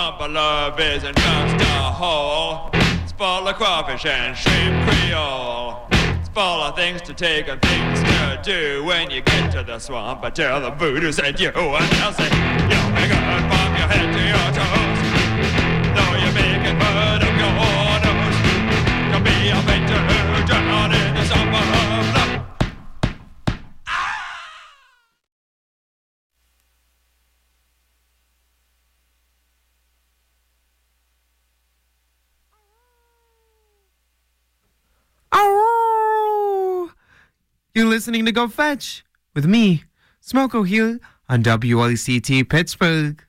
swamp of love isn't just a hole. It's full of crawfish and shrimp creole. It's full of things to take and things to do when you get to the swamp. I tell the voodoo said you, and they'll say, you'll be good from your head to your toes. Though you're making mud of your nose, to be a venture drown in the swamp of love. You're listening to Go Fetch with me, Smoko Hill, on WLCT Pittsburgh.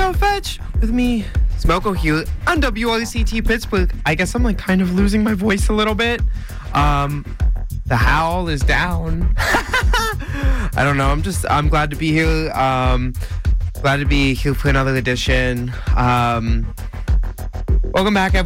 Go Fetch with me, Smoko here on WLCT Pittsburgh. I guess I'm like kind of losing my voice a little bit. The howl is down. I don't know. I'm glad to be here. Glad to be here for another edition. Welcome back, everyone.